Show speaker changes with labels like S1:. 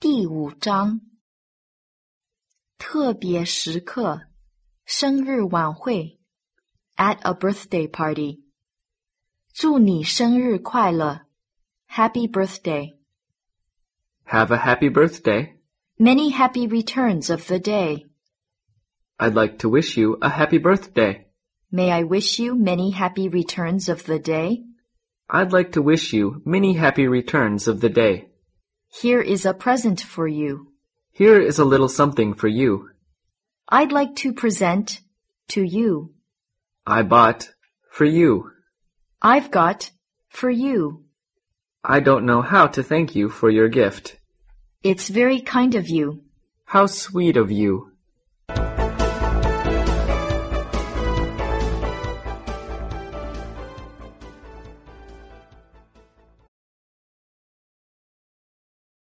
S1: 第5章特别时刻生日晚会 at a birthday party 祝你生日快乐 Happy birthday
S2: Have a happy birthday.
S1: Many happy returns of the day
S2: I'd like to wish you a happy birthday.
S1: May I wish you many happy returns of the day?
S2: I'd like to wish you many happy returns of the day.
S1: Here is a present for you.
S2: Here is a little something for you.
S1: I'd like to present to you.
S2: I bought for you.
S1: I've got for you.
S2: I don't know how to thank you for your gift.
S1: It's very kind of you.
S2: How sweet of you.